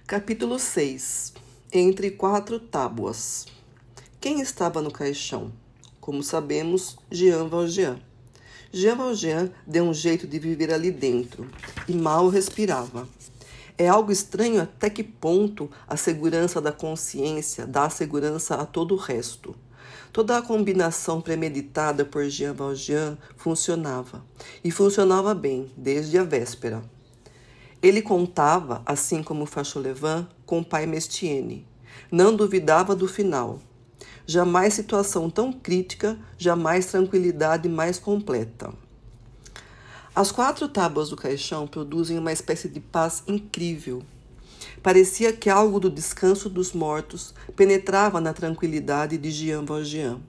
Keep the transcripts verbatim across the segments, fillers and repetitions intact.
Capítulo seis. Entre quatro tábuas. Quem estava no caixão? Como sabemos, Jean Valjean. Jean Valjean deu um jeito de viver ali dentro e mal respirava. É algo estranho até que ponto a segurança da consciência dá segurança a todo o resto. Toda a combinação premeditada por Jean Valjean funcionava, e funcionava bem, desde a véspera. Ele contava, assim como Fauchelevent, com o pai Mestienne. Não duvidava do final. Jamais situação tão crítica, jamais tranquilidade mais completa. As quatro tábuas do caixão produzem uma espécie de paz incrível. Parecia que algo do descanso dos mortos penetrava na tranquilidade de Jean Valjean.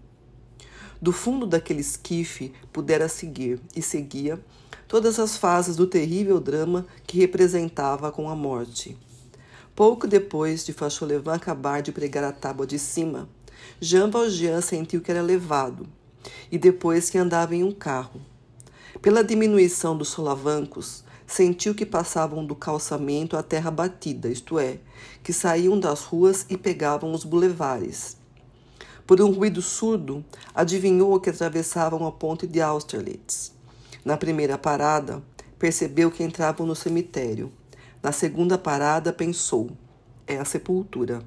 Do fundo daquele esquife pudera seguir, e seguia, todas as fases do terrível drama que representava com a morte. Pouco depois de Fauchelevent acabar de pregar a tábua de cima, Jean Valjean sentiu que era levado, e depois que andava em um carro. Pela diminuição dos solavancos, sentiu que passavam do calçamento à terra batida, isto é, que saíam das ruas e pegavam os bulevares. Por um ruído surdo, adivinhou que atravessavam a ponte de Austerlitz. Na primeira parada, percebeu que entravam no cemitério. Na segunda parada, pensou, é a sepultura.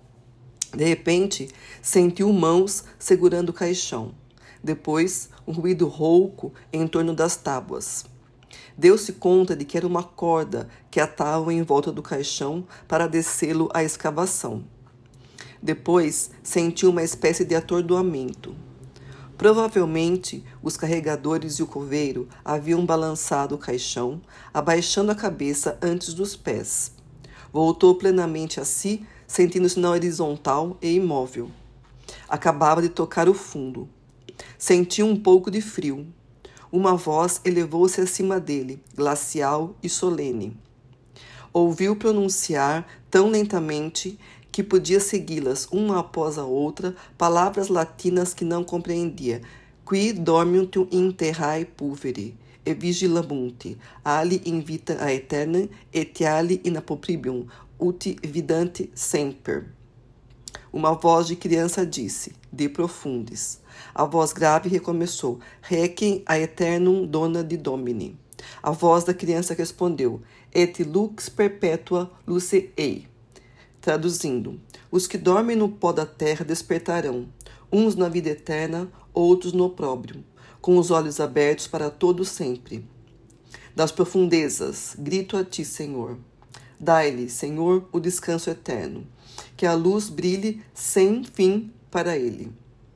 De repente, sentiu mãos segurando o caixão. Depois, um ruído rouco em torno das tábuas. Deu-se conta de que era uma corda que atavam em volta do caixão para descê-lo à escavação. Depois, sentiu uma espécie de atordoamento. Provavelmente, os carregadores e o coveiro haviam balançado o caixão, abaixando a cabeça antes dos pés. Voltou plenamente a si, sentindo-se na horizontal e imóvel. Acabava de tocar o fundo. Sentiu um pouco de frio. Uma voz elevou-se acima dele, glacial e solene. Ouviu pronunciar tão lentamente que podia segui-las uma após a outra, palavras latinas que não compreendia. Qui dormiunt in terrae pulvere, e vigilabunt, ali invita aeternam, et ali in approprium, ut vidante semper. Uma voz de criança disse, de profundis. A voz grave recomeçou, requiem aeternum dona de domini. A voz da criança respondeu, et lux perpetua luce ei. Traduzindo, os que dormem no pó da terra despertarão, uns na vida eterna, outros no opróbrio, com os olhos abertos para todo sempre. Das profundezas, grito a ti, Senhor. Dai-lhe, Senhor, o descanso eterno, que a luz brilhe sem fim para ele.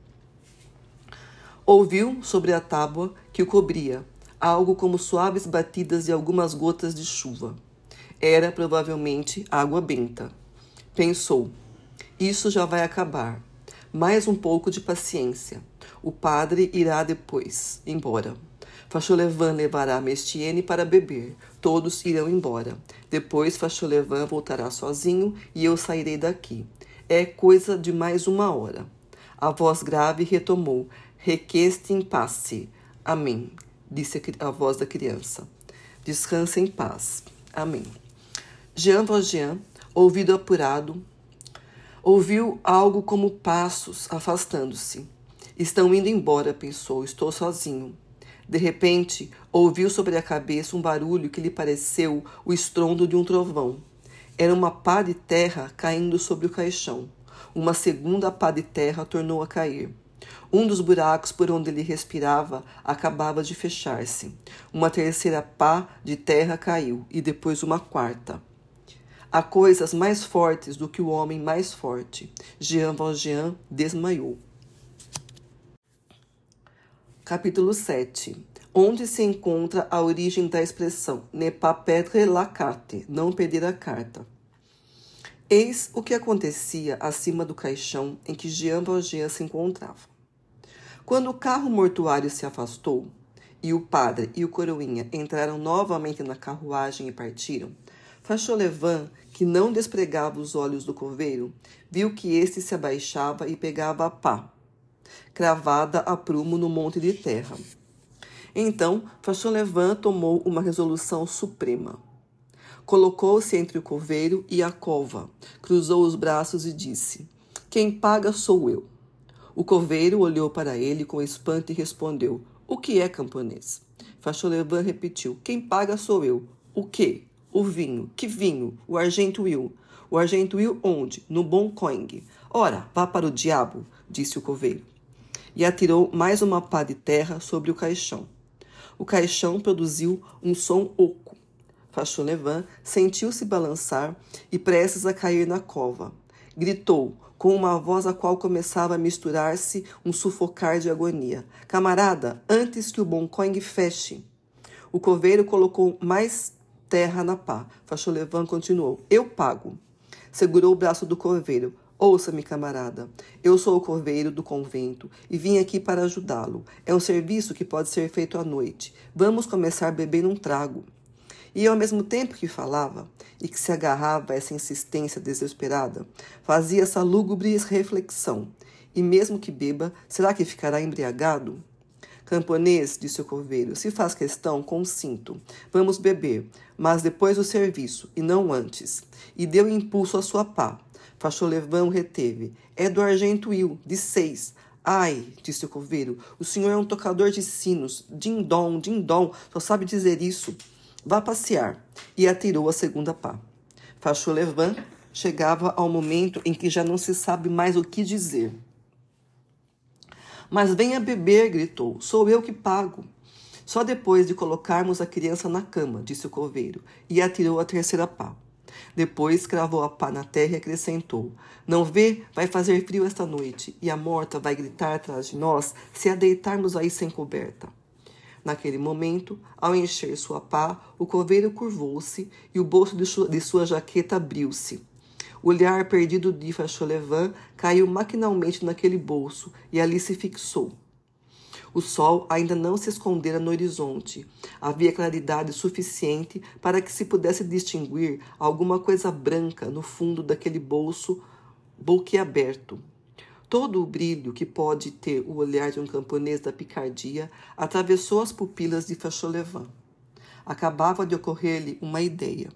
Ouviu sobre a tábua que o cobria, algo como suaves batidas de algumas gotas de chuva. Era provavelmente água benta. Pensou, isso já vai acabar. Mais um pouco de paciência. O padre irá depois, embora. Fauchelevent levará Mestienne para beber. Todos irão embora. Depois Fauchelevent voltará sozinho e eu sairei daqui. É coisa de mais uma hora. A voz grave retomou. Requiesce in pace. Amém, disse a voz da criança. Descanse em paz. Amém. Jean Valjean, ouvido apurado, ouviu algo como passos afastando-se. Estão indo embora, pensou, estou sozinho. De repente, ouviu sobre a cabeça um barulho que lhe pareceu o estrondo de um trovão. Era uma pá de terra caindo sobre o caixão. Uma segunda pá de terra tornou a cair. Um dos buracos por onde ele respirava acabava de fechar-se. Uma terceira pá de terra caiu, e depois uma quarta. Há coisas mais fortes do que o homem mais forte. Jean Valjean desmaiou. Capítulo sete. Onde se encontra a origem da expressão ne pas perdre la carte, não perder a carta. Eis o que acontecia acima do caixão em que Jean Valjean se encontrava. Quando o carro mortuário se afastou, e o padre e o coroinha entraram novamente na carruagem e partiram, Fauchelevent, que não despregava os olhos do coveiro, viu que este se abaixava e pegava a pá, cravada a prumo no monte de terra. Então, Fauchelevent tomou uma resolução suprema. Colocou-se entre o coveiro e a cova, cruzou os braços e disse: quem paga sou eu. O coveiro olhou para ele com espanto e respondeu: o que é, camponês? Fauchelevent repetiu: quem paga sou eu. O quê? O vinho. Que vinho? O Argento-Will. O Argento-Will onde? No Bom Coing. Ora, vá para o diabo, disse o coveiro. E atirou mais uma pá de terra sobre o caixão. O caixão produziu um som oco. Fauchelevent sentiu-se balançar e prestes a cair na cova. Gritou, com uma voz a qual começava a misturar-se um sufocar de agonia: camarada, antes que o Bom Coing feche. O coveiro colocou mais terra na pá. Fauchelevent continuou: eu pago. Segurou o braço do coveiro. Ouça-me, camarada. Eu sou o coveiro do convento e vim aqui para ajudá-lo. É um serviço que pode ser feito à noite. Vamos começar bebendo um trago. E ao mesmo tempo que falava e que se agarrava a essa insistência desesperada, fazia essa lúgubre reflexão: e mesmo que beba, será que ficará embriagado? Camponês, disse o coveiro, se faz questão, consinto. Vamos beber, mas depois do serviço, e não antes. E deu impulso à sua pá. Fauchelevent o reteve. É do Argento-Will, de seis. Ai, disse o coveiro, o senhor é um tocador de sinos. Din-dom, din-dom, só sabe dizer isso. Vá passear. E atirou a segunda pá. Fauchelevent chegava ao momento em que já não se sabe mais o que dizer. Mas venha beber, gritou. Sou eu que pago. Só depois de colocarmos a criança na cama, disse o coveiro, e atirou a terceira pá. Depois cravou a pá na terra e acrescentou: não vê? Vai fazer frio esta noite, e a morta vai gritar atrás de nós se a deitarmos aí sem coberta. Naquele momento, ao encher sua pá, o coveiro curvou-se e o bolso de sua, de sua jaqueta abriu-se. O olhar perdido de Fauchelevent caiu maquinalmente naquele bolso e ali se fixou. O sol ainda não se escondera no horizonte. Havia claridade suficiente para que se pudesse distinguir alguma coisa branca no fundo daquele bolso boquiaberto. Todo o brilho que pode ter o olhar de um camponês da picardia atravessou as pupilas de Fauchelevent. Acabava de ocorrer-lhe uma ideia.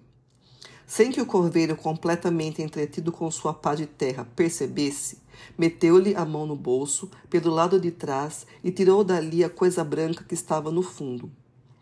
Sem que o coveiro, completamente entretido com sua pá de terra, percebesse, meteu-lhe a mão no bolso, pelo lado de trás, e tirou dali a coisa branca que estava no fundo.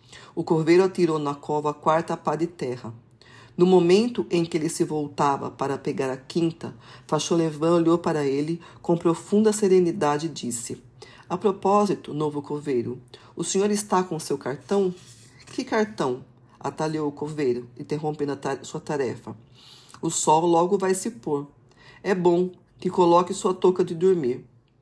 O coveiro atirou na cova a quarta pá de terra. No momento em que ele se voltava para pegar a quinta, Fauchelevent olhou para ele com profunda serenidade e disse: a propósito, novo coveiro, o senhor está com seu cartão? Que cartão? Atalhou o coveiro, interrompendo a ta- sua tarefa. O sol logo vai se pôr. É bom que coloque sua touca de dormir.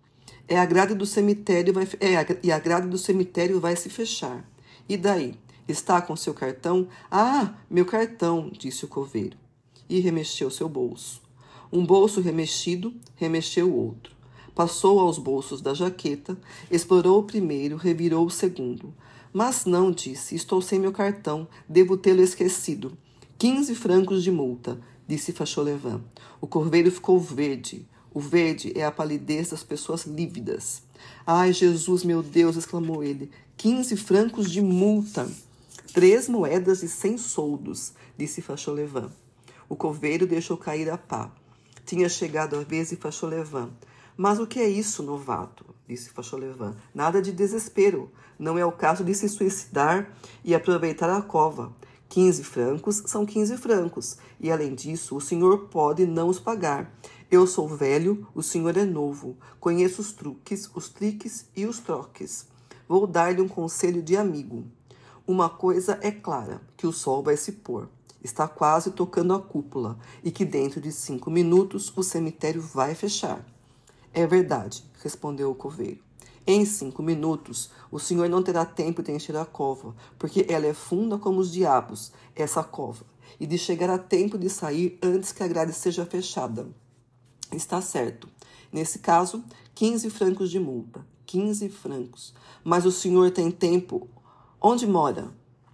É a grade do cemitério vai, é a, e a grade do cemitério vai se fechar. E daí? Está com seu cartão? Ah, meu cartão, disse o coveiro. E remexeu seu bolso. Um bolso remexido, remexeu o outro. Passou aos bolsos da jaqueta, explorou o primeiro, revirou o segundo. Mas não, disse, estou sem meu cartão, devo tê-lo esquecido. Quinze francos de multa, disse Fauchelevent. O coveiro ficou verde. O verde é a palidez das pessoas lívidas. Ai, Jesus, meu Deus, exclamou ele. Quinze francos de multa. Três moedas e cem soldos, disse Fauchelevent. O coveiro deixou cair a pá. Tinha chegado a vez de Fauchelevent. Mas o que é isso, novato? Disse Fauchelevent. Nada de desespero. Não é o caso de se suicidar e aproveitar a cova. Quinze francos são quinze francos. E, além disso, o senhor pode não os pagar. Eu sou velho, o senhor é novo. Conheço os truques, os triques e os troques. Vou dar-lhe um conselho de amigo. Uma coisa é clara, que o sol vai se pôr. Está quase tocando a cúpula e que dentro de cinco minutos o cemitério vai fechar. É verdade, respondeu o coveiro. Em cinco minutos, o senhor não terá tempo de encher a cova, porque ela é funda como os diabos, essa cova, e de chegar a tempo de sair antes que a grade seja fechada. Está certo. Nesse caso, quinze francos de multa. Quinze francos. Mas o senhor tem tempo. Onde mora?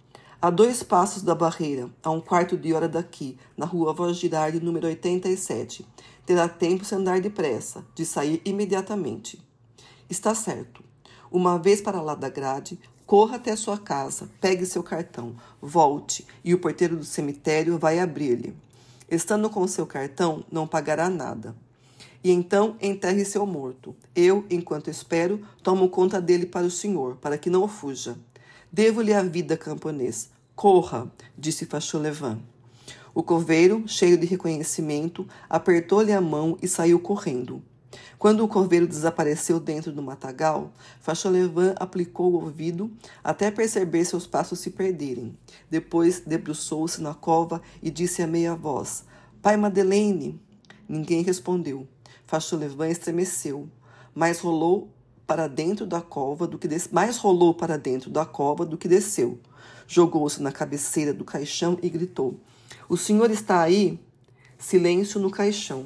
A dois passos da barreira, a um quarto de hora daqui, na rua Voz Girardi, número oitenta e sete. Terá tempo, se andar depressa, de sair imediatamente. Está certo. Uma vez para lá da grade, Corra até sua casa, pegue seu cartão, volte, e o porteiro do cemitério vai abrir-lhe. Estando com seu cartão, não pagará nada. E então enterre seu morto. Eu, enquanto espero, tomo conta dele para o senhor, para que não fuja. Devo-lhe a vida, camponês. Corra, disse Fauchelevent. O coveiro, cheio de reconhecimento, apertou-lhe a mão e saiu correndo. Quando o coveiro desapareceu dentro do matagal, Fauchelevent aplicou o ouvido até perceber seus passos se perderem. Depois debruçou-se na cova e disse a meia voz: Pai Madeleine! Ninguém respondeu. Fauchelevent estremeceu, mas rolou para dentro da cova do que des... mais rolou para dentro da cova do que desceu. Jogou-se na cabeceira do caixão e gritou: O senhor está aí? Silêncio no caixão.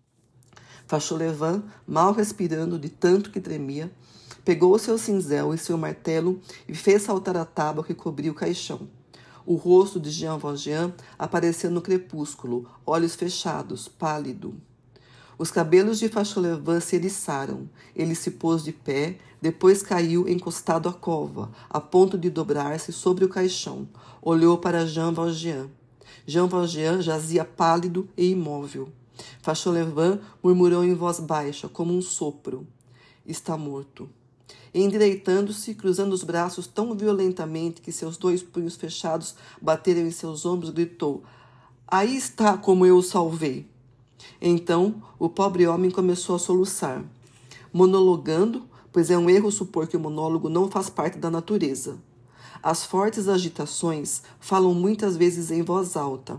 Fauchelevent, mal respirando de tanto que tremia, pegou seu cinzel e seu martelo e fez saltar a tábua que cobria o caixão. O rosto de Jean Valjean apareceu no crepúsculo, olhos fechados, pálido. Os cabelos de Fauchelevent se eriçaram. Ele se pôs de pé, depois caiu encostado à cova, a ponto de dobrar-se sobre o caixão. Olhou para Jean Valjean. Jean Valjean jazia pálido e imóvel. Fauchelevent murmurou em voz baixa, como um sopro: Está morto. E, endireitando-se, cruzando os braços tão violentamente que seus dois punhos fechados bateram em seus ombros, gritou: Aí está como eu o salvei. Então, o pobre homem começou a soluçar, monologando, pois é um erro supor que o monólogo não faz parte da natureza. As fortes agitações falam muitas vezes em voz alta.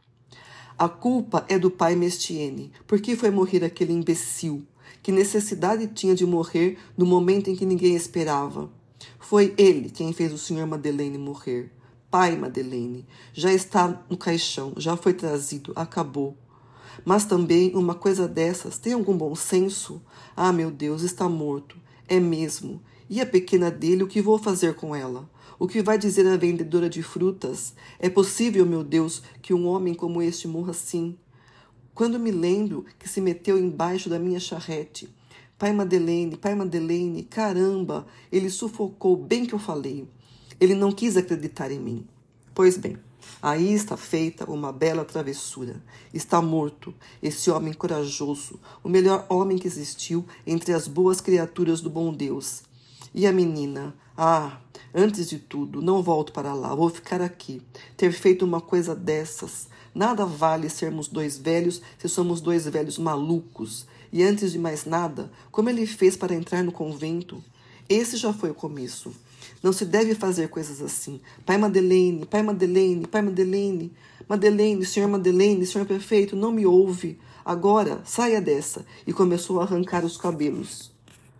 A culpa é do pai Mestienne. Por que foi morrer aquele imbecil? Que necessidade tinha de morrer no momento em que ninguém esperava? Foi ele quem fez o senhor Madeleine morrer. Pai Madeleine, já está no caixão, já foi trazido, acabou. Mas também uma coisa dessas tem algum bom senso? Ah, meu Deus, está morto. É mesmo. E a pequena dele, o que vou fazer com ela? O que vai dizer a vendedora de frutas? É possível, meu Deus, que um homem como este morra assim? Quando me lembro que se meteu embaixo da minha charrete. Pai Madeleine, pai Madeleine, caramba, ele sufocou bem que eu falei. Ele não quis acreditar em mim. Pois bem, aí está feita uma bela travessura. Está morto, esse homem corajoso, o melhor homem que existiu entre as boas criaturas do bom Deus. E a menina? Ah, antes de tudo, não volto para lá, vou ficar aqui. Ter feito uma coisa dessas. Nada vale sermos dois velhos se somos dois velhos malucos. E antes de mais nada, como ele fez para entrar no convento? Esse já foi o começo. Não se deve fazer coisas assim. Pai Madeleine, pai Madeleine, pai Madeleine. Madeleine, senhor Madeleine, senhor prefeito, não me ouve. Agora, saia dessa. E começou a arrancar os cabelos.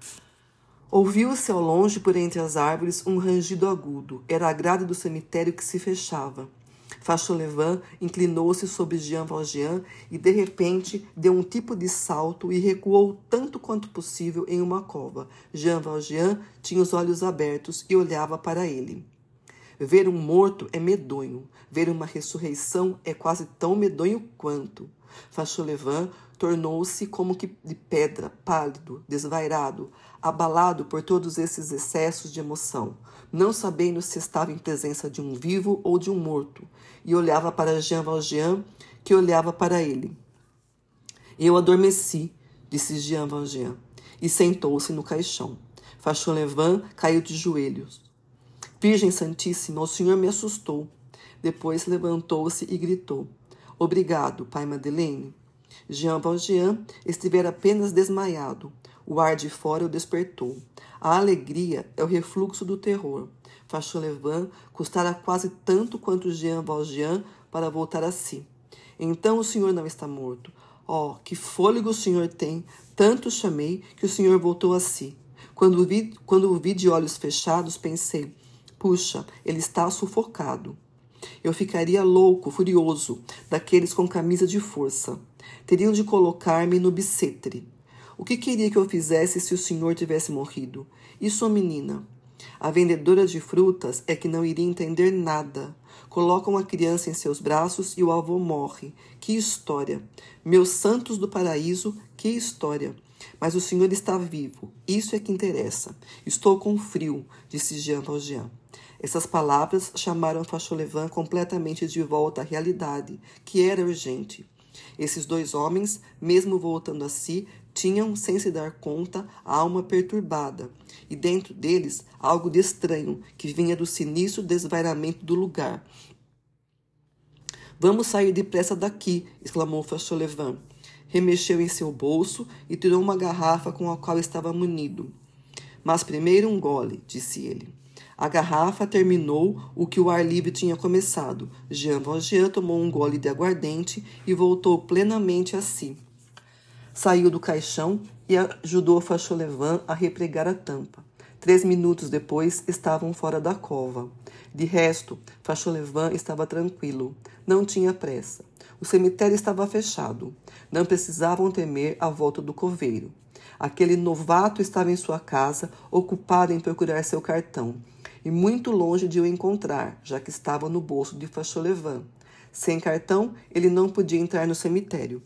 Ouviu-se ao longe, por entre as árvores, um rangido agudo. Era a grade do cemitério que se fechava. Fauchelevent inclinou-se sobre Jean Valjean e, de repente, deu um tipo de salto e recuou tanto quanto possível em uma cova. Jean Valjean tinha os olhos abertos e olhava para ele. Ver um morto é medonho. Ver uma ressurreição é quase tão medonho quanto. Fauchelevent tornou-se como que de pedra, pálido, desvairado, abalado por todos esses excessos de emoção, não sabendo se estava em presença de um vivo ou de um morto, e olhava para Jean Valjean, que olhava para ele. Eu adormeci, disse Jean Valjean, e sentou-se no caixão. Fauchelevent caiu de joelhos. Virgem Santíssima, o senhor me assustou. Depois levantou-se e gritou: Obrigado, pai Madeleine. Jean Valjean estivera apenas desmaiado. O ar de fora o despertou. A alegria é o refluxo do terror. Fauchelevent custara quase tanto quanto Jean Valjean para voltar a si. Então o senhor não está morto. Oh, que fôlego o senhor tem! Tanto chamei que o senhor voltou a si. Quando o vi, quando o vi de olhos fechados, pensei: puxa, ele está sufocado. Eu ficaria louco, furioso, daqueles com camisa de força. Teriam de colocar-me no bicetre. O que queria que eu fizesse se o senhor tivesse morrido? E sua menina? A vendedora de frutas é que não iria entender nada. Colocam a criança em seus braços e o avô morre. Que história! Meus santos do paraíso, que história! Mas o senhor está vivo. Isso é que interessa. Estou com frio, disse Jean Valjean. Essas palavras chamaram Fauchelevent completamente de volta à realidade, que era urgente. Esses dois homens, mesmo voltando a si, tinham, sem se dar conta, a alma perturbada, e dentro deles algo de estranho, que vinha do sinistro desvairamento do lugar. Vamos sair depressa daqui, exclamou Fauchelevent. Remexeu em seu bolso e tirou uma garrafa com a qual estava munido. Mas primeiro um gole, disse ele. A garrafa terminou o que o ar livre tinha começado. Jean Valjean tomou um gole de aguardente e voltou plenamente a si. Saiu do caixão e ajudou Fauchelevent a repregar a tampa. Três minutos depois, estavam fora da cova. De resto, Fauchelevent estava tranquilo. Não tinha pressa. O cemitério estava fechado. Não precisavam temer a volta do coveiro. Aquele novato estava em sua casa, ocupado em procurar seu cartão, e muito longe de o encontrar, já que estava no bolso de Fauchelevent. Sem cartão, ele não podia entrar no cemitério.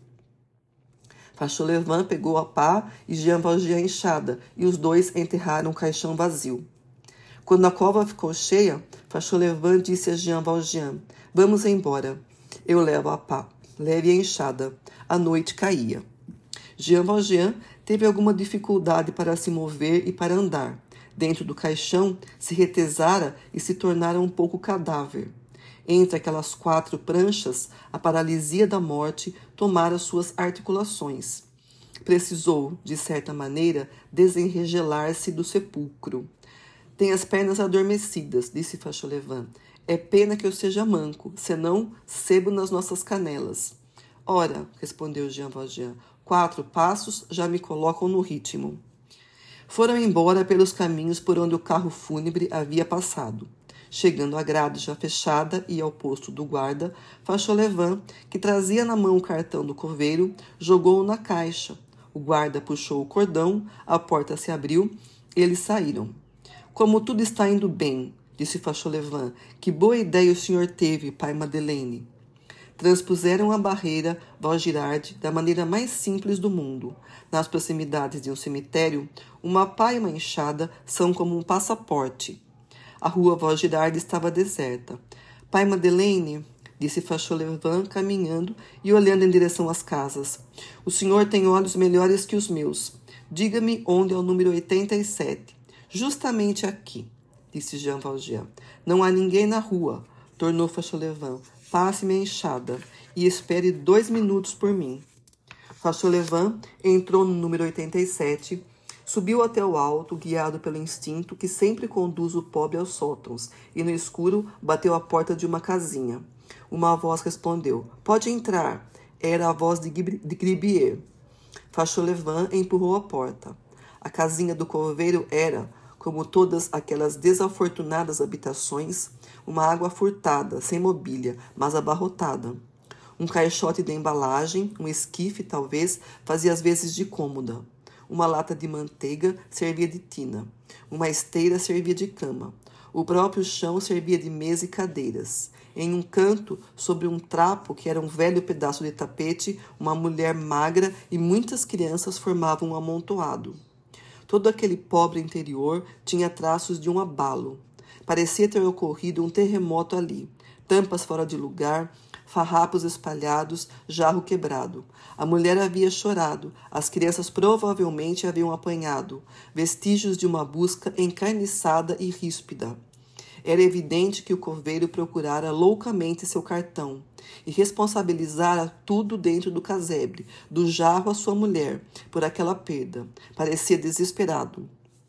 Fauchelevent pegou a pá e Jean Valjean a enxada, e os dois enterraram o caixão vazio. Quando a cova ficou cheia, Fauchelevent disse a Jean Valjean: Vamos embora. Eu levo a pá. Leve a enxada. A noite caía. Jean Valjean teve alguma dificuldade para se mover e para andar. Dentro do caixão, se retesara e se tornara um pouco cadáver. Entre aquelas quatro pranchas, a paralisia da morte tomara suas articulações. Precisou, de certa maneira, desenregelar-se do sepulcro. Tem as pernas adormecidas, disse Fauchelevent. É pena que eu seja manco, senão sebo nas nossas canelas. Ora, respondeu Jean Valjean, quatro passos já me colocam no ritmo. Foram embora pelos caminhos por onde o carro fúnebre havia passado. Chegando à grade já fechada e ao posto do guarda, Fauchelevent, que trazia na mão o cartão do coveiro, jogou-o na caixa. O guarda puxou o cordão, a porta se abriu e eles saíram. Como tudo está indo bem, disse Fauchelevent. Que boa ideia o senhor teve, pai Madeleine. Transpuseram a barreira Vaugirard da maneira mais simples do mundo. Nas proximidades de um cemitério, uma pá e uma enxada são como um passaporte. A rua Vaugirard estava deserta. Pai Madeleine, disse Fauchelevent, caminhando e olhando em direção às casas. O senhor tem olhos melhores que os meus. Diga-me onde é o número oitenta e sete. Justamente aqui, disse Jean Valjean. Não há ninguém na rua, tornou Fauchelevent. Passe-me a enxada e espere dois minutos por mim. Fauchelevent entrou no número oitenta e sete, subiu até o alto, guiado pelo instinto que sempre conduz o pobre aos sótãos, e no escuro bateu à porta de uma casinha. Uma voz respondeu: Pode entrar. Era a voz de Gribier. Fauchelevent empurrou a porta. A casinha do coveiro era, como todas aquelas desafortunadas habitações, uma água furtada, sem mobília, mas abarrotada. Um caixote de embalagem, um esquife, talvez, fazia as vezes de cômoda. Uma lata de manteiga servia de tina. Uma esteira servia de cama. O próprio chão servia de mesa e cadeiras. Em um canto, sobre um trapo, que era um velho pedaço de tapete, uma mulher magra e muitas crianças formavam um amontoado. Todo aquele pobre interior tinha traços de um abalo. Parecia ter ocorrido um terremoto ali. Tampas fora de lugar, farrapos espalhados, jarro quebrado. A mulher havia chorado, as crianças provavelmente haviam apanhado, vestígios de uma busca encarniçada e ríspida. Era evidente que o coveiro procurara loucamente seu cartão e responsabilizara tudo dentro do casebre, do jarro à sua mulher, por aquela perda. Parecia desesperado.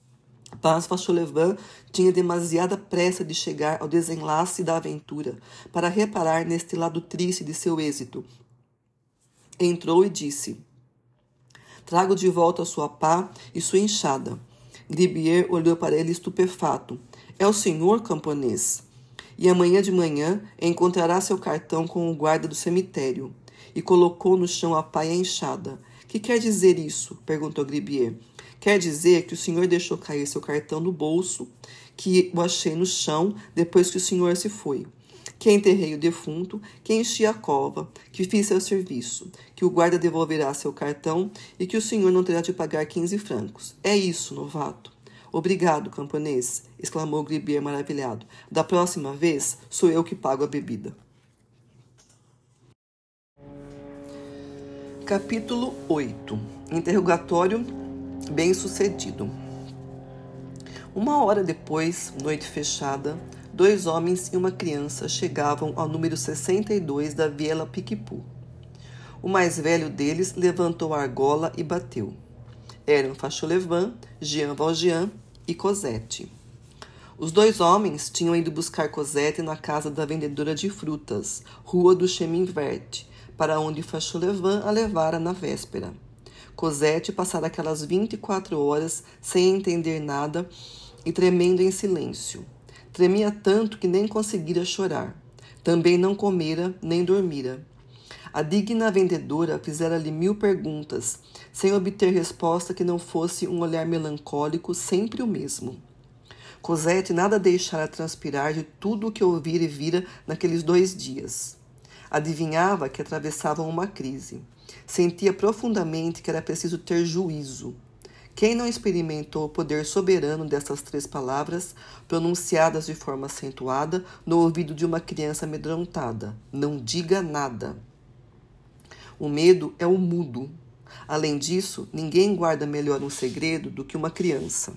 Mas Fauchelevent tinha demasiada pressa de chegar ao desenlace da aventura para reparar neste lado triste de seu êxito. Entrou e disse: Trago de volta a sua pá e sua enxada. Gribier olhou para ele estupefato. É o senhor, camponês? E amanhã de manhã encontrará seu cartão com o guarda do cemitério. E colocou no chão a pá e a enxada. Que quer dizer isso? Perguntou Gribier. Quer dizer que o senhor deixou cair seu cartão no bolso, que o achei no chão depois que o senhor se foi. que enterrei o defunto, que enchi a cova, que fiz seu serviço, que o guarda devolverá seu cartão e que o senhor não terá de pagar quinze francos. É isso, novato. Obrigado, camponês, exclamou Gribier maravilhado. Da próxima vez, sou eu que pago a bebida. Capítulo oito. Interrogatório bem-sucedido. Uma hora depois, noite fechada, dois homens e uma criança chegavam ao número sessenta e dois da Viela Piquipú. O mais velho deles levantou a argola e bateu. Eram Fauchelevent, Jean Valjean e Cosette. Os dois homens tinham ido buscar Cosette na casa da vendedora de frutas, Rua do Chemin Verte, para onde Fauchelevent a levara na véspera. Cosette passara aquelas vinte e quatro horas sem entender nada e tremendo em silêncio. Tremia tanto que nem conseguira chorar. Também não comera nem dormira. A digna vendedora fizera-lhe mil perguntas, sem obter resposta que não fosse um olhar melancólico, sempre o mesmo. Cosette nada deixara transpirar de tudo o que ouvira e vira naqueles dois dias. Adivinhava que atravessavam uma crise. Sentia profundamente que era preciso ter juízo. Quem não experimentou o poder soberano dessas três palavras, pronunciadas de forma acentuada no ouvido de uma criança amedrontada? Não diga nada. O medo é o mudo. Além disso, ninguém guarda melhor um segredo do que uma criança.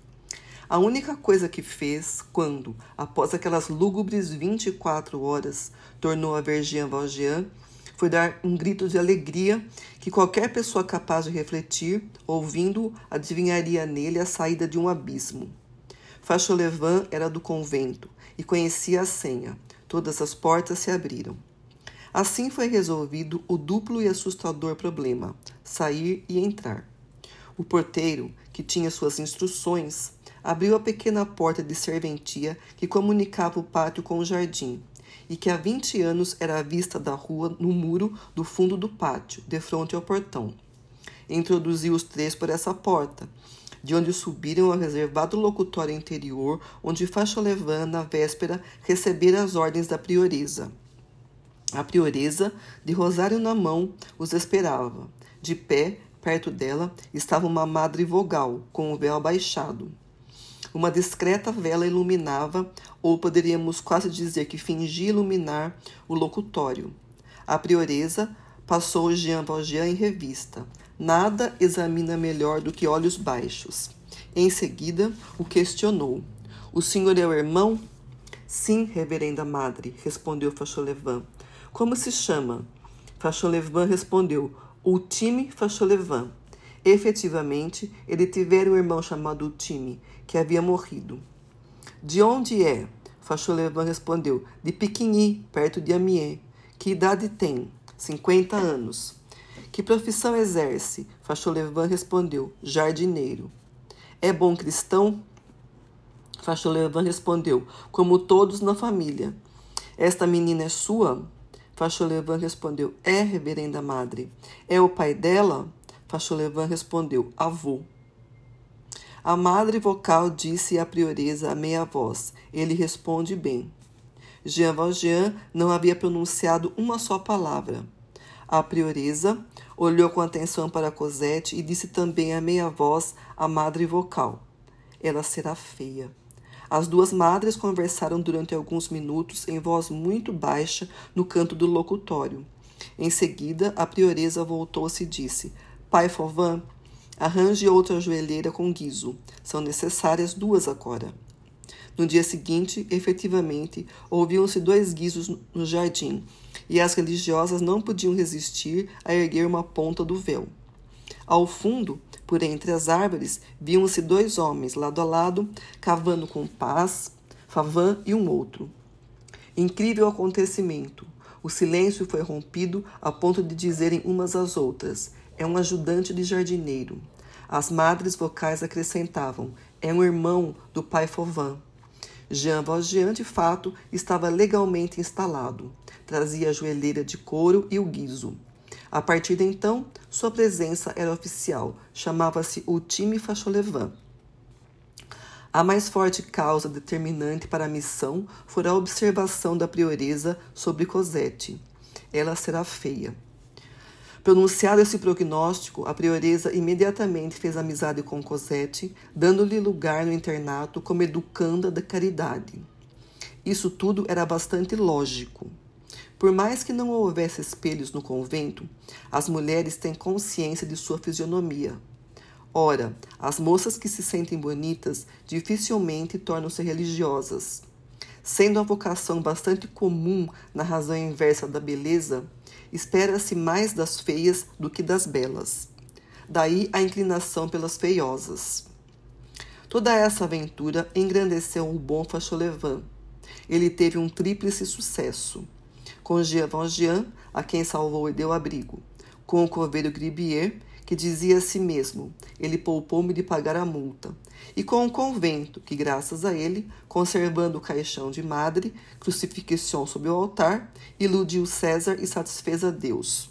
A única coisa que fez quando, após aquelas lúgubres vinte e quatro horas, tornou a ver Jean Valjean, foi dar um grito de alegria que qualquer pessoa capaz de refletir, ouvindo-o, adivinharia nele a saída de um abismo. Fauchelevent era do convento e conhecia a senha. Todas as portas se abriram. Assim foi resolvido o duplo e assustador problema, sair e entrar. O porteiro, que tinha suas instruções, abriu a pequena porta de serventia que comunicava o pátio com o jardim, e que há vinte anos era à vista da rua no muro do fundo do pátio, defronte ao portão. Introduziu os três por essa porta, de onde subiram ao reservado locutório interior, onde Fauchelevent, na véspera, recebera as ordens da prioresa. A prioresa, de rosário na mão, os esperava. De pé, perto dela, estava uma madre vogal, com o véu abaixado. Uma discreta vela iluminava, ou poderíamos quase dizer que fingia iluminar, o locutório. A prioresa passou Jean Valjean em revista. Nada examina melhor do que olhos baixos. Em seguida, o questionou. O senhor é o irmão? Sim, reverenda madre, respondeu Fauchelevent. Como se chama? Fauchelevent respondeu. Ultime Fauchelevent. Efetivamente, ele tivera um irmão chamado Ultime, que havia morrido. De onde é? Fauchelevent respondeu. De Piquigny, perto de Amiens. Que idade tem? Cinquenta anos. Que profissão exerce? Fauchelevent respondeu. Jardineiro. É bom cristão? Fauchelevent respondeu. Como todos na família. Esta menina é sua? Fauchelevent respondeu. É, reverenda madre. É o pai dela? Fauchelevent respondeu. Avô. A madre vocal disse à prioresa a meia voz. Ele responde bem. Jean Valjean não havia pronunciado uma só palavra. A prioresa olhou com atenção para Cosette e disse também a meia voz à madre vocal. Ela será feia. As duas madres conversaram durante alguns minutos em voz muito baixa no canto do locutório. Em seguida, a prioresa voltou-se e disse, Pai Fauvent, arranje outra joelheira com guiso. São necessárias duas agora. No dia seguinte, efetivamente, ouviam-se dois guizos no jardim, e as religiosas não podiam resistir a erguer uma ponta do véu. Ao fundo, por entre as árvores, viam-se dois homens, lado a lado, cavando com paz, Fauvent e um outro. Incrível acontecimento. O silêncio foi rompido a ponto de dizerem umas às outras, é um ajudante de jardineiro. As madres vocais acrescentavam, é um irmão do pai Fauvent. Jean Valjean, de fato, estava legalmente instalado. Trazia a joelheira de couro e o guiso. A partir de então, sua presença era oficial. Chamava-se Ultime Fauchelevent. A mais forte causa determinante para a missão fora a observação da prioresa sobre Cosette. Ela será feia. Pronunciado esse prognóstico, a prioresa imediatamente fez amizade com Cosette, dando-lhe lugar no internato como educanda da caridade. Isso tudo era bastante lógico. Por mais que não houvesse espelhos no convento, as mulheres têm consciência de sua fisionomia. Ora, as moças que se sentem bonitas dificilmente tornam-se religiosas. Sendo a vocação bastante comum na razão inversa da beleza, espera-se mais das feias do que das belas. Daí a inclinação pelas feiosas. Toda essa aventura engrandeceu o bom Fauchelevent. Ele teve um tríplice sucesso. Com Jean Valjean, a quem salvou e deu abrigo. Com o coveiro Gribier, que dizia a si mesmo, ele poupou-me de pagar a multa. E com o convento, que graças a ele, conservando o caixão de madre, crucifixião sob o altar, iludiu César e satisfez a Deus.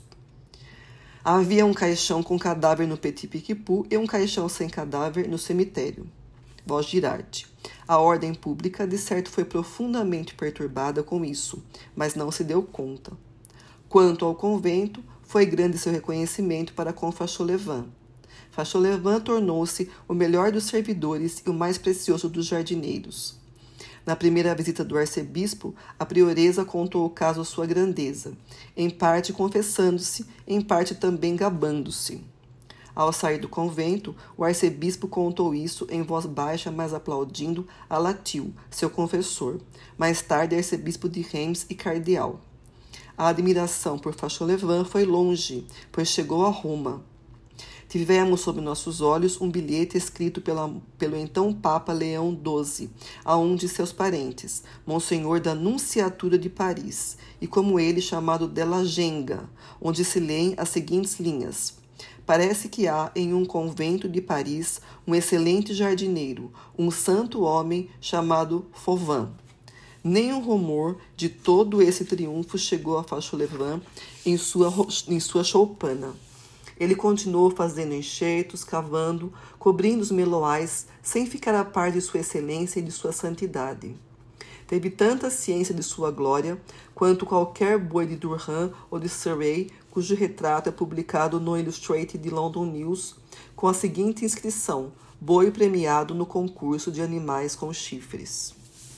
Havia um caixão com cadáver no Petit Picpus e um caixão sem cadáver no cemitério. Vaugirard. A ordem pública, de certo, foi profundamente perturbada com isso, mas não se deu conta. Quanto ao convento, foi grande seu reconhecimento para com Fauchelevent. Fauchelevent tornou-se o melhor dos servidores e o mais precioso dos jardineiros. Na primeira visita do arcebispo, a prioresa contou o caso à sua grandeza, em parte confessando-se, em parte também gabando-se. Ao sair do convento, o arcebispo contou isso em voz baixa, mas aplaudindo a Latil, seu confessor, mais tarde arcebispo de Reims e cardeal. A admiração por Fauchelevent foi longe, pois chegou a Roma. Tivemos sob nossos olhos um bilhete escrito pela, pelo então Papa Leão doze a um de seus parentes, Monsenhor da Nunciatura de Paris, e como ele chamado de la Genga, onde se leem as seguintes linhas. Parece que há em um convento de Paris um excelente jardineiro, um santo homem chamado Fauvin. Nenhum rumor de todo esse triunfo chegou a Fauchelevent em sua, em sua choupana. Ele continuou fazendo enxertos, cavando, cobrindo os meloais, sem ficar a par de sua excelência e de sua santidade. Teve tanta ciência de sua glória, quanto qualquer boi de Durham ou de Surrey, cujo retrato é publicado no Illustrated London News, com a seguinte inscrição: boi premiado no concurso de animais com chifres.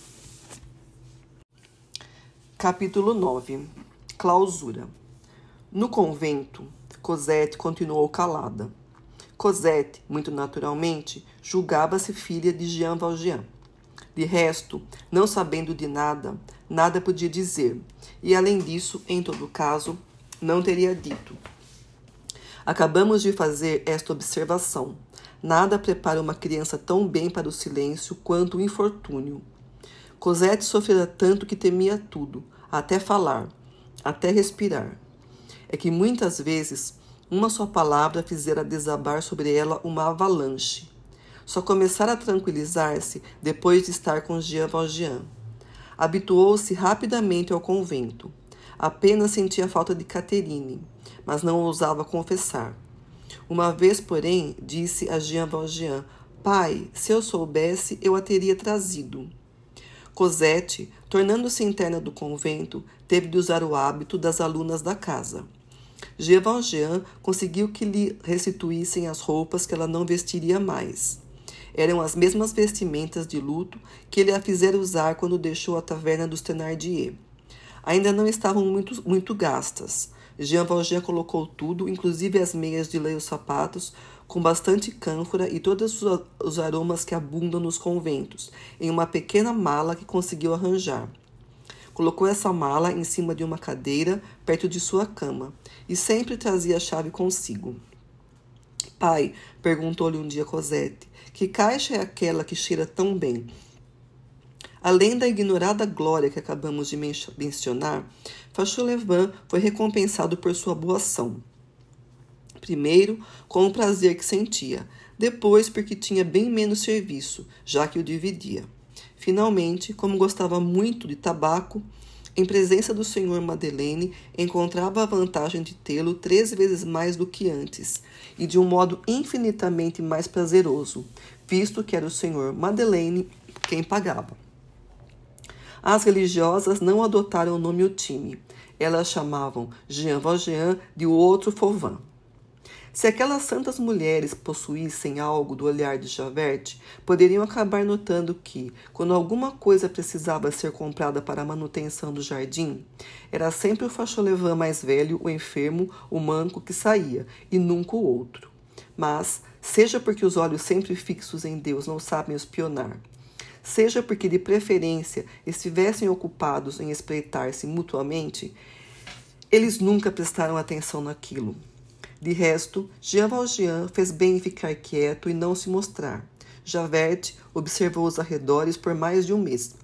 Capítulo nove. Clausura. No convento, Cosette continuou calada. Cosette, muito naturalmente, julgava-se filha de Jean Valjean. De resto, não sabendo de nada, nada podia dizer, e além disso, em todo caso, não teria dito. Acabamos de fazer esta observação. Nada prepara uma criança tão bem para o silêncio quanto o infortúnio. Cosette sofrera tanto que temia tudo, até falar, até respirar. É que muitas vezes uma só palavra fizera desabar sobre ela uma avalanche. Só começara a tranquilizar-se depois de estar com Jean Valjean. Habituou-se rapidamente ao convento. Apenas sentia falta de Catherine, mas não ousava confessar. Uma vez, porém, disse a Jean Valjean: pai, se eu soubesse, eu a teria trazido. Cosette, tornando-se interna do convento, teve de usar o hábito das alunas da casa. Jean Valjean conseguiu que lhe restituíssem as roupas que ela não vestiria mais. Eram as mesmas vestimentas de luto que ele a fizera usar quando deixou a taverna dos Thénardier. Ainda não estavam muito, muito gastas. Jean Valjean colocou tudo, inclusive as meias de lã e os sapatos, com bastante cânfora e todos os aromas que abundam nos conventos, em uma pequena mala que conseguiu arranjar. Colocou essa mala em cima de uma cadeira, perto de sua cama, e sempre trazia a chave consigo. Pai, perguntou-lhe um dia Cosette, que caixa é aquela que cheira tão bem? Além da ignorada glória que acabamos de mencionar, Fauchelevent foi recompensado por sua boa ação. Primeiro, com o prazer que sentia, depois porque tinha bem menos serviço, já que o dividia. Finalmente, como gostava muito de tabaco, Em presença do senhor Madeleine, encontrava a vantagem de tê-lo três vezes mais do que antes, e de um modo infinitamente mais prazeroso, visto que era o senhor Madeleine quem pagava. As religiosas não adotaram o nome Otime. Elas chamavam Jean Valjean de o outro Fauvin. Se aquelas santas mulheres possuíssem algo do olhar de Javert, poderiam acabar notando que, quando alguma coisa precisava ser comprada para a manutenção do jardim, era sempre o Fauchelevent mais velho, o enfermo, o manco que saía, e nunca o outro. Mas, seja porque os olhos sempre fixos em Deus não sabem espionar, seja porque de preferência estivessem ocupados em espreitar-se mutuamente, eles nunca prestaram atenção naquilo. De resto, Jean Valjean fez bem em ficar quieto e não se mostrar. Javert observou os arredores por mais de um mês.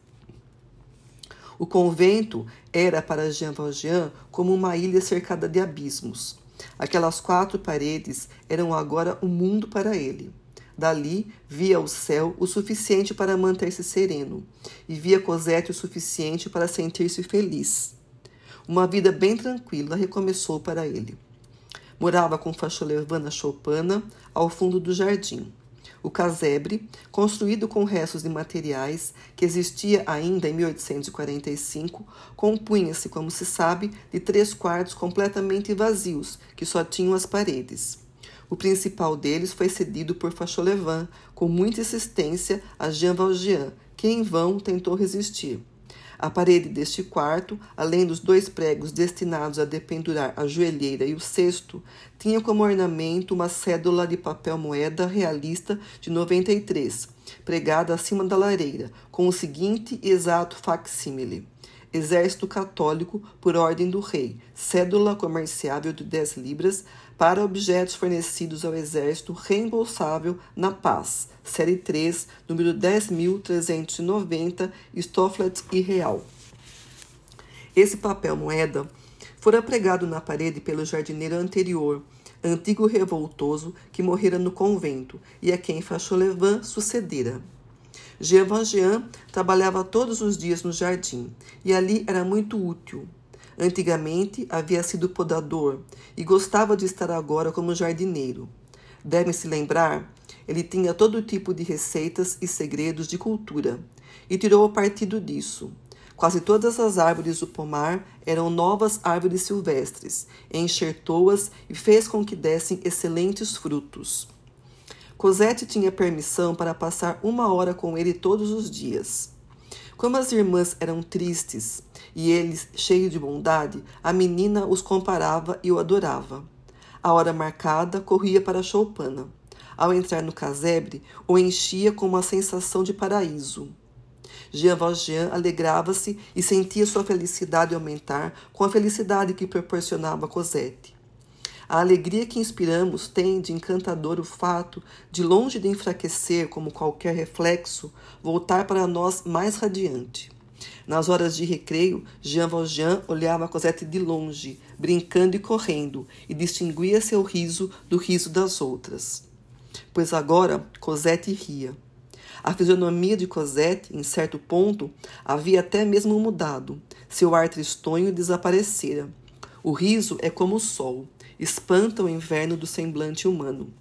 O convento era para Jean Valjean como uma ilha cercada de abismos. Aquelas quatro paredes eram agora um mundo para ele. Dali via o céu o suficiente para manter-se sereno, e via Cosette o suficiente para sentir-se feliz. Uma vida bem tranquila recomeçou para ele. Morava com Fauchelevent na choupana, ao fundo do jardim. O casebre, construído com restos de materiais, que existia ainda em mil oitocentos e quarenta e cinco, compunha-se, como se sabe, de três quartos completamente vazios, que só tinham as paredes. O principal deles foi cedido por Fauchelevent, com muita insistência, a Jean Valjean, que em vão tentou resistir. A parede deste quarto, além dos dois pregos destinados a dependurar a joelheira e o cesto, tinha como ornamento uma cédula de papel moeda realista de noventa e três, pregada acima da lareira, com o seguinte exato facsímile: Exército Católico, por ordem do rei, cédula comerciável de dez libras, para objetos fornecidos ao Exército reembolsável na paz, série três, número dez mil trezentos e noventa, Stofflet e Real. Esse papel moeda fora pregado na parede pelo jardineiro anterior, antigo revoltoso que morrera no convento e a quem Fauchelevent sucedera. Jean Valjean trabalhava todos os dias no jardim, e ali era muito útil. Antigamente havia sido podador e gostava de estar agora como jardineiro. Devem-se lembrar, ele tinha todo tipo de receitas e segredos de cultura, e tirou partido disso. Quase todas as árvores do pomar eram novas árvores silvestres, enxertou-as e fez com que dessem excelentes frutos. Cosette tinha permissão para passar uma hora com ele todos os dias. Como as irmãs eram tristes e ele cheio de bondade, a menina os comparava e o adorava. A hora marcada, corria para a choupana. Ao entrar no casebre, o enchia com uma sensação de paraíso. Jean Valjean alegrava-se e sentia sua felicidade aumentar com a felicidade que proporcionava Cosette. A alegria que inspiramos tem de encantador o fato de, longe de enfraquecer como qualquer reflexo, voltar para nós mais radiante. Nas horas de recreio, Jean Valjean olhava Cosette de longe, brincando e correndo, e distinguia seu riso do riso das outras. Pois agora Cosette ria. A fisionomia de Cosette, em certo ponto, havia até mesmo mudado. Seu ar tristonho desaparecera. O riso é como o sol, espanta o inverno do semblante humano.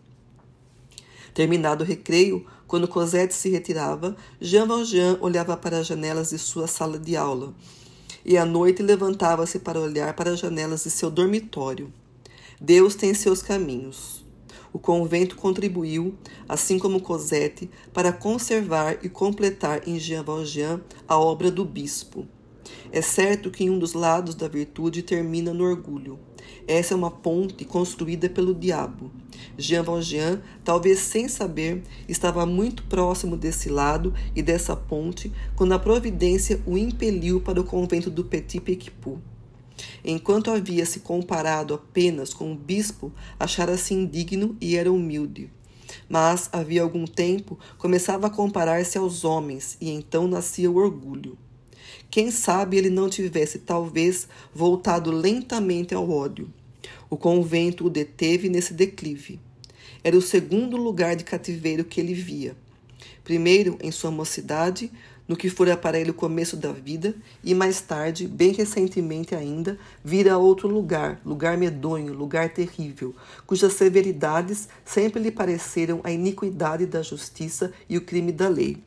Terminado o recreio, quando Cosette se retirava, Jean Valjean olhava para as janelas de sua sala de aula, e à noite levantava-se para olhar para as janelas de seu dormitório. Deus tem seus caminhos. O convento contribuiu, assim como Cosette, para conservar e completar em Jean Valjean a obra do bispo. É certo que um dos lados da virtude termina no orgulho. Essa é uma ponte construída pelo diabo. Jean Valjean, talvez sem saber, estava muito próximo desse lado e dessa ponte quando a providência o impeliu para o convento do Petit Picpus. Enquanto havia se comparado apenas com o bispo, achara-se indigno e era humilde. Mas, havia algum tempo, começava a comparar-se aos homens, e então nascia o orgulho. Quem sabe ele não tivesse, talvez, voltado lentamente ao ódio. O convento o deteve nesse declive. Era o segundo lugar de cativeiro que ele via. Primeiro, em sua mocidade, no que fora para ele o começo da vida, e mais tarde, bem recentemente ainda, vira a outro lugar, lugar medonho, lugar terrível, cujas severidades sempre lhe pareceram a iniquidade da justiça e o crime da lei.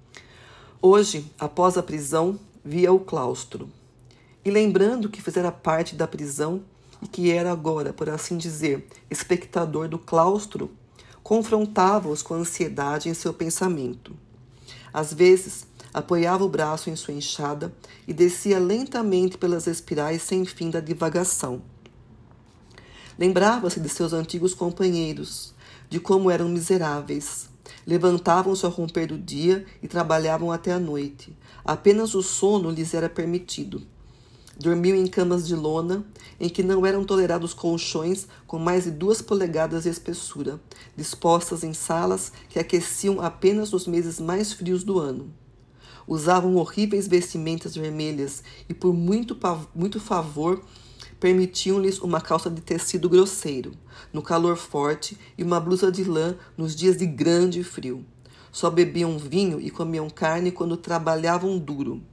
Hoje, após a prisão, via o claustro. E lembrando que fizera parte da prisão e que era agora, por assim dizer, espectador do claustro, confrontava-os com ansiedade em seu pensamento. Às vezes, apoiava o braço em sua enxada e descia lentamente pelas espirais sem fim da divagação. Lembrava-se de seus antigos companheiros, de como eram miseráveis. Levantavam-se ao romper do dia e trabalhavam até a noite. Apenas o sono lhes era permitido. Dormiam em camas de lona, em que não eram tolerados colchões com mais de duas polegadas de espessura, dispostas em salas que aqueciam apenas nos meses mais frios do ano. Usavam horríveis vestimentas vermelhas e, por muito, muito favor, permitiam-lhes uma calça de tecido grosseiro, no calor forte, e uma blusa de lã nos dias de grande frio. Só bebiam vinho e comiam carne quando trabalhavam duro.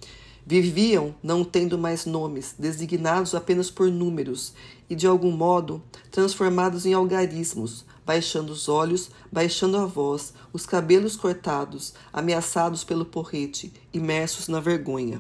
Viviam não tendo mais nomes, designados apenas por números e, de algum modo, transformados em algarismos, baixando os olhos, baixando a voz, os cabelos cortados, ameaçados pelo porrete, imersos na vergonha.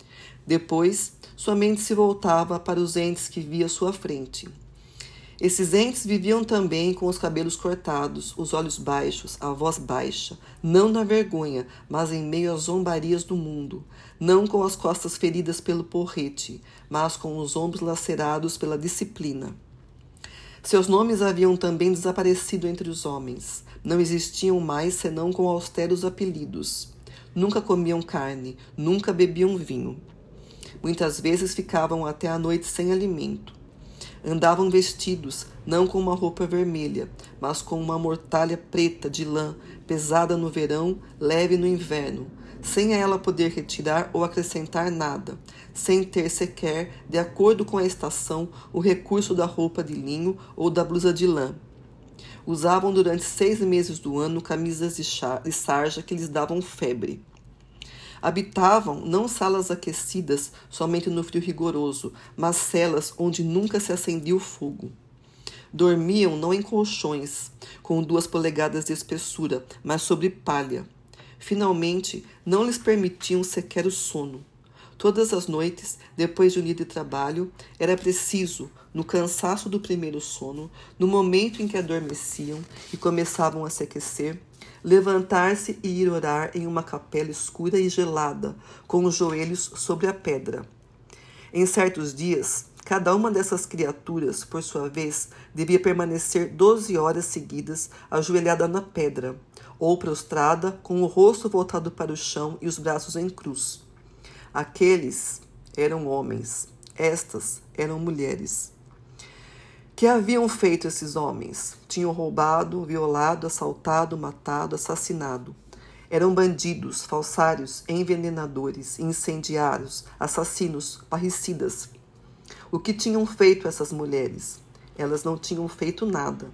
Depois, sua mente se voltava para os entes que via à sua frente. Esses entes viviam também com os cabelos cortados, os olhos baixos, a voz baixa, não na vergonha, mas em meio às zombarias do mundo, não com as costas feridas pelo porrete, mas com os ombros lacerados pela disciplina. Seus nomes haviam também desaparecido entre os homens. Não existiam mais senão com austeros apelidos. Nunca comiam carne, nunca bebiam vinho. Muitas vezes ficavam até a noite sem alimento. Andavam vestidos, não com uma roupa vermelha, mas com uma mortalha preta de lã, pesada no verão, leve no inverno, sem a ela poder retirar ou acrescentar nada, sem ter sequer, de acordo com a estação, o recurso da roupa de linho ou da blusa de lã. Usavam durante seis meses do ano camisas de, chá, de sarja que lhes davam febre. Habitavam não salas aquecidas somente no frio rigoroso, mas celas onde nunca se acendia o fogo. Dormiam não em colchões, com duas polegadas de espessura, mas sobre palha. Finalmente, não lhes permitiam sequer o sono. Todas as noites, depois de um dia de trabalho, era preciso, no cansaço do primeiro sono, no momento em que adormeciam e começavam a se aquecer, levantar-se e ir orar em uma capela escura e gelada, com os joelhos sobre a pedra. Em certos dias, cada uma dessas criaturas, por sua vez, devia permanecer doze horas seguidas ajoelhada na pedra, ou prostrada, com o rosto voltado para o chão e os braços em cruz. Aqueles eram homens, estas eram mulheres. Que haviam feito esses homens? Tinham roubado, violado, assaltado, matado, assassinado. Eram bandidos, falsários, envenenadores, incendiários, assassinos, parricidas. O que tinham feito essas mulheres? Elas não tinham feito nada.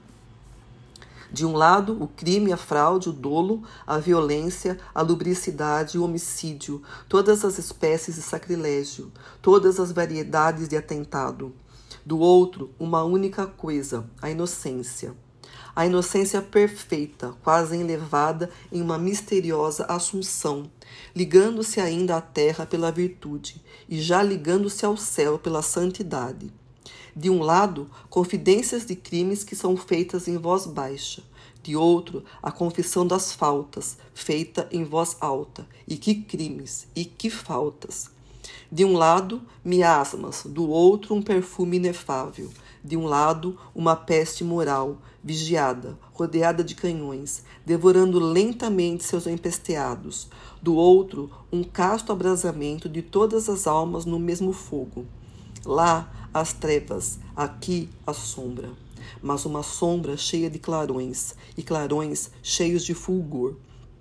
De um lado, o crime, a fraude, o dolo, a violência, a lubricidade, o homicídio, todas as espécies de sacrilégio, todas as variedades de atentado. Do outro, uma única coisa, a inocência. A inocência perfeita, quase enlevada em uma misteriosa assunção, ligando-se ainda à terra pela virtude e já ligando-se ao céu pela santidade. De um lado, confidências de crimes que são feitas em voz baixa. De outro, a confissão das faltas, feita em voz alta. E que crimes, e que faltas! De um lado, miasmas, do outro, um perfume inefável. De um lado, uma peste moral, vigiada, rodeada de canhões, devorando lentamente seus empesteados. Do outro, um casto abrasamento de todas as almas no mesmo fogo. Lá, as trevas, aqui, a sombra. Mas uma sombra cheia de clarões, e clarões cheios de fulgor.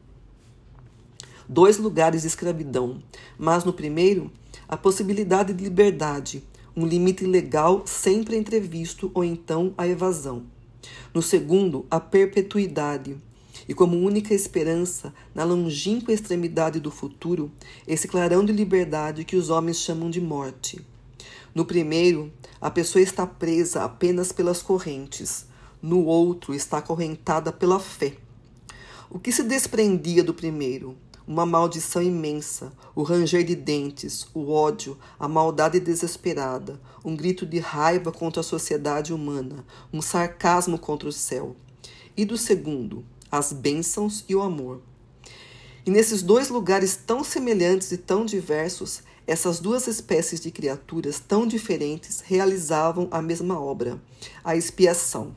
Dois lugares de escravidão, mas no primeiro, a possibilidade de liberdade, um limite legal sempre entrevisto ou então a evasão. No segundo, a perpetuidade, e como única esperança, na longínqua extremidade do futuro, esse clarão de liberdade que os homens chamam de morte. No primeiro, a pessoa está presa apenas pelas correntes. No outro, está acorrentada pela fé. O que se desprendia do primeiro? Uma maldição imensa, o ranger de dentes, o ódio, a maldade desesperada, um grito de raiva contra a sociedade humana, um sarcasmo contra o céu. E do segundo, as bênçãos e o amor. E nesses dois lugares tão semelhantes e tão diversos, essas duas espécies de criaturas tão diferentes realizavam a mesma obra, a expiação.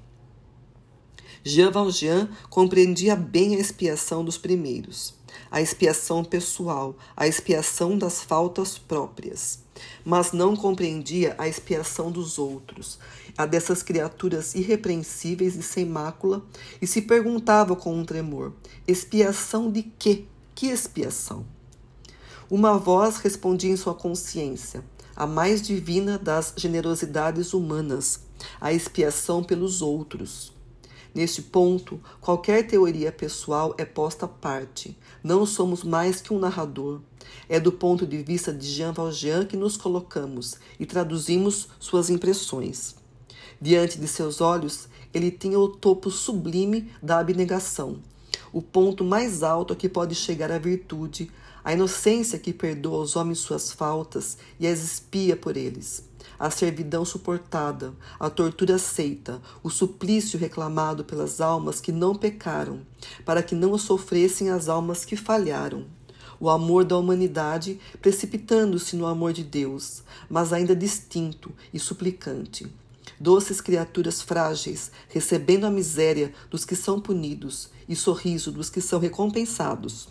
Jean Valjean compreendia bem a expiação dos primeiros, a expiação pessoal, a expiação das faltas próprias, mas não compreendia a expiação dos outros, a dessas criaturas irrepreensíveis e sem mácula, e se perguntava com um tremor: expiação de quê? Que expiação? Uma voz respondia em sua consciência, a mais divina das generosidades humanas, a expiação pelos outros. Neste ponto, qualquer teoria pessoal é posta à parte. Não somos mais que um narrador. É do ponto de vista de Jean Valjean que nos colocamos e traduzimos suas impressões. Diante de seus olhos, ele tinha o topo sublime da abnegação, o ponto mais alto a que pode chegar a virtude, a inocência que perdoa aos homens suas faltas e as expia por eles, a servidão suportada, a tortura aceita, o suplício reclamado pelas almas que não pecaram, para que não o sofressem as almas que falharam, o amor da humanidade precipitando-se no amor de Deus, mas ainda distinto e suplicante. Doces criaturas frágeis, recebendo a miséria dos que são punidos e sorriso dos que são recompensados.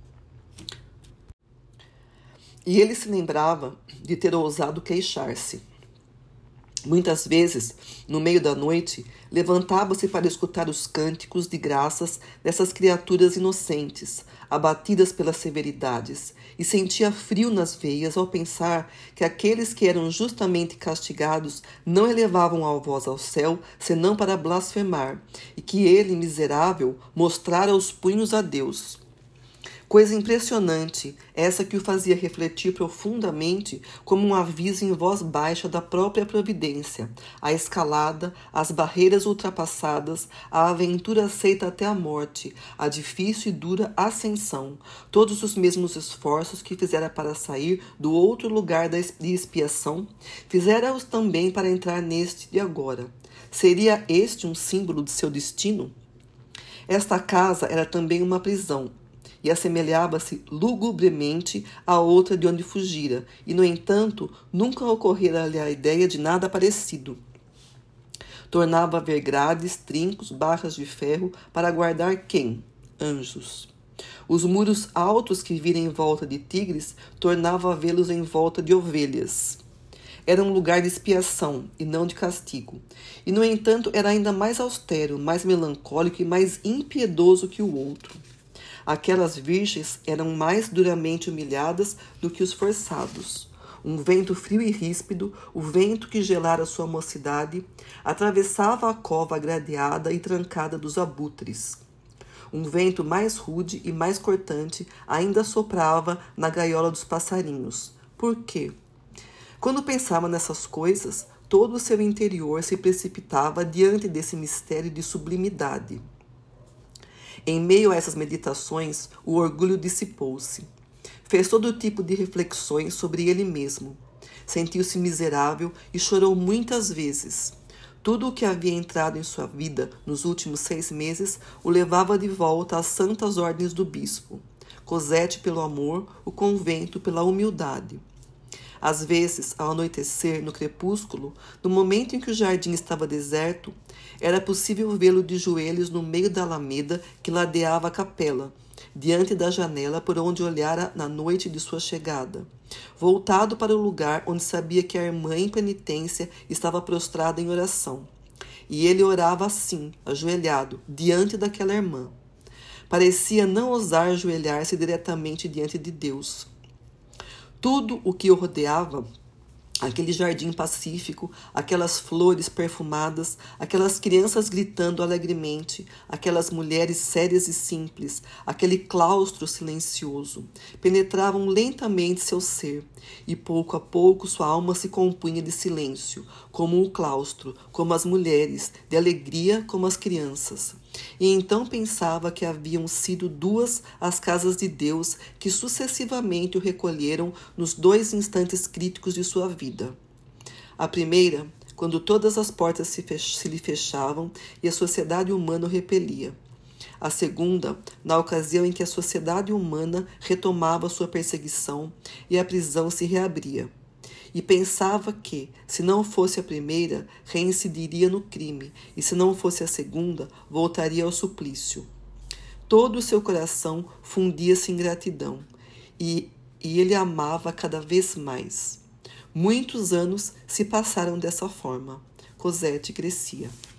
E ele se lembrava de ter ousado queixar-se. Muitas vezes, no meio da noite, levantava-se para escutar os cânticos de graças dessas criaturas inocentes, abatidas pelas severidades, e sentia frio nas veias ao pensar que aqueles que eram justamente castigados não elevavam a voz ao céu senão para blasfemar, e que ele, miserável, mostrara os punhos a Deus. Coisa impressionante, essa que o fazia refletir profundamente como um aviso em voz baixa da própria providência, a escalada, as barreiras ultrapassadas, a aventura aceita até a morte, a difícil e dura ascensão, todos os mesmos esforços que fizera para sair do outro lugar de expiação, fizera-os também para entrar neste de agora. Seria este um símbolo de seu destino? Esta casa era também uma prisão, e assemelhava-se lugubremente à outra de onde fugira, e, no entanto, nunca ocorrera-lhe a ideia de nada parecido. Tornava a ver grades, trincos, barras de ferro para guardar quem? Anjos. Os muros altos que vira em volta de tigres tornava a vê-los em volta de ovelhas. Era um lugar de expiação e não de castigo. E, no entanto, era ainda mais austero, mais melancólico e mais impiedoso que o outro. Aquelas virgens eram mais duramente humilhadas do que os forçados. Um vento frio e ríspido, o vento que gelara sua mocidade, atravessava a cova gradeada e trancada dos abutres. Um vento mais rude e mais cortante ainda soprava na gaiola dos passarinhos. Por quê? Quando pensava nessas coisas, todo o seu interior se precipitava diante desse mistério de sublimidade. Em meio a essas meditações, o orgulho dissipou-se. Fez todo tipo de reflexões sobre ele mesmo. Sentiu-se miserável e chorou muitas vezes. Tudo o que havia entrado em sua vida nos últimos seis meses o levava de volta às santas ordens do bispo. Cosette pelo amor, o convento pela humildade. Às vezes, ao anoitecer, no crepúsculo, no momento em que o jardim estava deserto, era possível vê-lo de joelhos no meio da alameda que ladeava a capela, diante da janela por onde olhara na noite de sua chegada, voltado para o lugar onde sabia que a irmã em penitência estava prostrada em oração. E ele orava assim, ajoelhado, diante daquela irmã. Parecia não ousar ajoelhar-se diretamente diante de Deus. Tudo o que o rodeava aquele jardim pacífico, aquelas flores perfumadas, aquelas crianças gritando alegremente, aquelas mulheres sérias e simples, aquele claustro silencioso, penetravam lentamente seu ser, e pouco a pouco sua alma se compunha de silêncio, como o claustro, como as mulheres, de alegria como as crianças. E então pensava que haviam sido duas as casas de Deus que sucessivamente o recolheram nos dois instantes críticos de sua vida. A primeira, quando todas as portas se, fech- se lhe fechavam e a sociedade humana o repelia. A segunda, na ocasião em que a sociedade humana retomava sua perseguição e a prisão se reabria. E pensava que, se não fosse a primeira, reincidiria no crime, e se não fosse a segunda, voltaria ao suplício. Todo o seu coração fundia-se em gratidão, e, e ele amava cada vez mais. Muitos anos se passaram dessa forma. Cosette crescia.